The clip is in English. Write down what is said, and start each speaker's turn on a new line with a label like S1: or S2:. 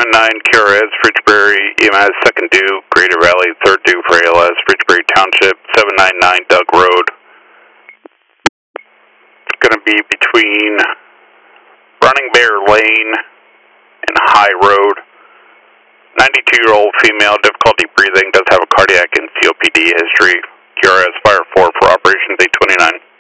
S1: 719 QRS, Ridgebury, EMS, second due, Greater Valley, third due for ALS, Ridgebury Township, 799 Doug Road. It's going to be between Running Bear Lane and High Road. 92-year-old female, difficulty breathing, does have a cardiac and COPD history. QRS Fire 4 for operations 829.